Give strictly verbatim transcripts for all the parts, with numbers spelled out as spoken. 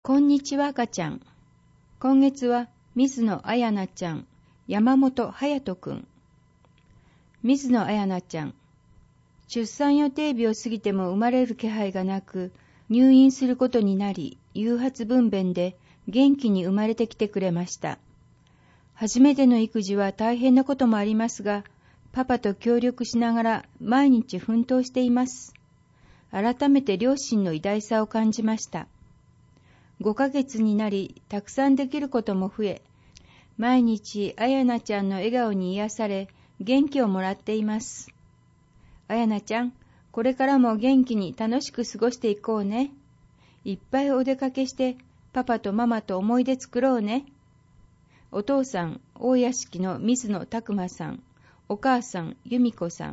こんにちは赤ちゃん。今月は水野彩奈ちゃん、山本隼人くん。水野彩奈ちゃん。出産予定日を過ぎても生まれる気配がなく、入院することになり、誘発分娩で元気に生まれてきてくれました。初めての育児は大変なこともありますが、パパと協力しながら毎日奮闘しています。改めて両親の偉大さを感じました。ごかげつになり、たくさんできることも増え、毎日あやなちゃんの笑顔に癒され、元気をもらっています。あやなちゃん、これからも元気に楽しく過ごしていこうね。いっぱいお出かけして、パパとママと思い出作ろうね。お父さん、大屋敷の水野拓馬さん、お母さん、由美子さん。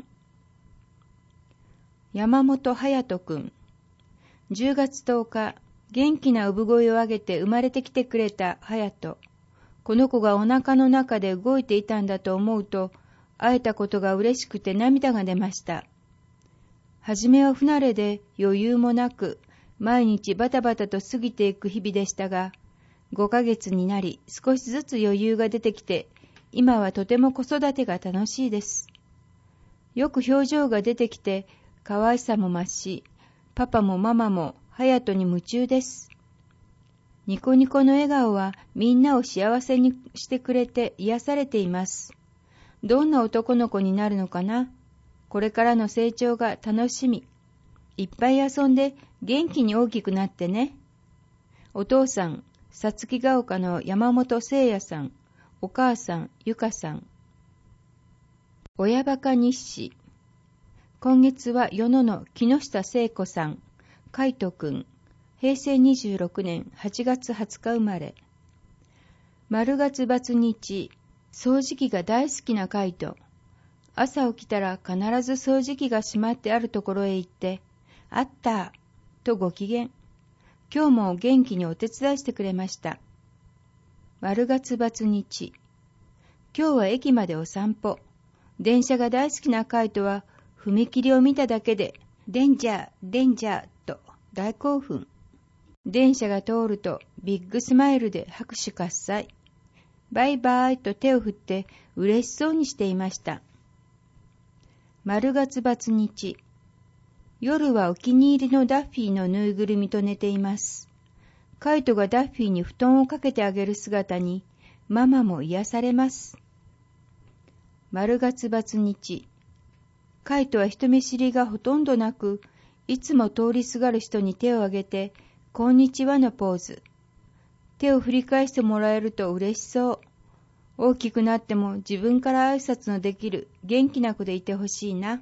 山本隼人くん。じゅうがつとおか、元気な産声を上げて生まれてきてくれた隼人。この子がお腹の中で動いていたんだと思うと、会えたことが嬉しくて涙が出ました。はじめは不慣れで余裕もなく、毎日バタバタと過ぎていく日々でしたが、ごかげつになり少しずつ余裕が出てきて、今はとても子育てが楽しいです。よく表情が出てきて、可愛さも増し、パパもママも隼人に夢中です。ニコニコの笑顔はみんなを幸せにしてくれて癒されています。どんな男の子になるのかな。これからの成長が楽しみ。いっぱい遊んで元気に大きくなってね。お父さん、さつきが丘の山本聖也さん、お母さん、ゆかさん。親バカ日誌。今月は与野の木下聖子さん、海斗くん、へいせいにじゅうろくねんはちがつはつか生まれ。丸月バツ日、掃除機が大好きな海斗。朝起きたら必ず掃除機が閉まってあるところへ行って、あったとご機嫌。今日も元気にお手伝いしてくれました。丸月バツ日、今日は駅までお散歩。電車が大好きな海斗は踏切を見ただけで、デンジャー、デンジャーと大興奮。電車が通るとビッグスマイルで拍手喝采。バイバイと手を振って嬉しそうにしていました。丸月バツ日、夜はお気に入りのダッフィーのぬいぐるみと寝ています。カイトがダッフィーに布団をかけてあげる姿にママも癒されます。丸月バツ日、カイトは人見知りがほとんどなく、いつも通りすがる人に手を挙げて、こんにちはのポーズ。手を振り返してもらえると嬉しそう。大きくなっても自分から挨拶のできる元気な子でいてほしいな。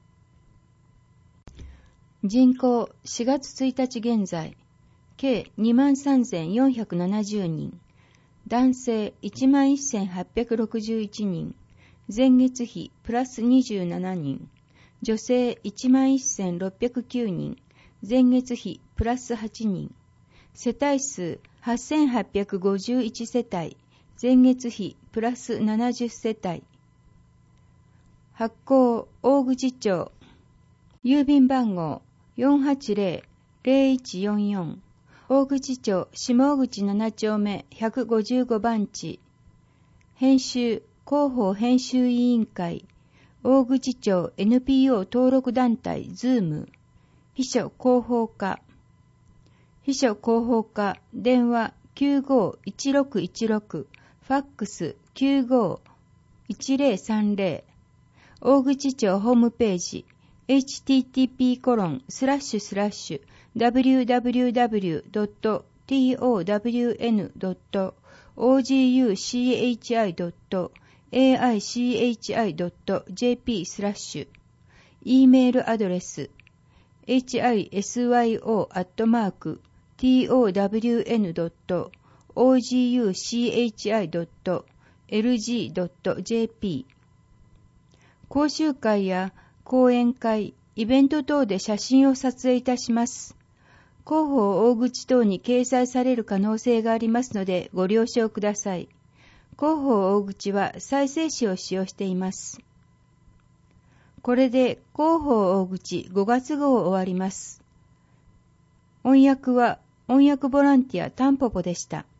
人口しがつついたち現在、計 にまんさんぜんよんひゃくななじゅうにん、男性 いちまんせんはっぴゃくろくじゅういちにん、前月比プラスにじゅうななにん、女性 いちまんせんろっぴゃくきゅうにん、前月比プラスはちにん、世帯数はっせんはっぴゃくごじゅういちせたい、前月比プラスななじゅっせたい。発行大口町、郵便番号 よんはちぜろぜろいちよんよん、大口町下大口ななちょうめひゃくごじゅうごばんち。編集広報編集委員会、大口町 エヌピーオー 登録団体ズーム、秘書広報課、秘書広報課、電話 きゅうごいちろくいちろく、ファックス きゅうごいちぜろさんぜろ、大口町ホームページ エイチティーティーピーコロンスラッシュスラッシュダブリューダブリューダブリュードットトワンドットオージーユーシーエイチアイドットエーアイシーエイチアイドットジェーピー スラッシュ、 E メールアドレス エイチアイエスワイオー アットマーク トワンドットオージーユーシーエイチアイドットエルジードットジェーピー。 講習会や講演会、イベント等で写真を撮影いたします。広報大口等に掲載される可能性がありますのでご了承ください。広報大口は再生紙を使用しています。これで広報大口ごがつごう終わります。音訳は翻訳ボランティアタンポポでした。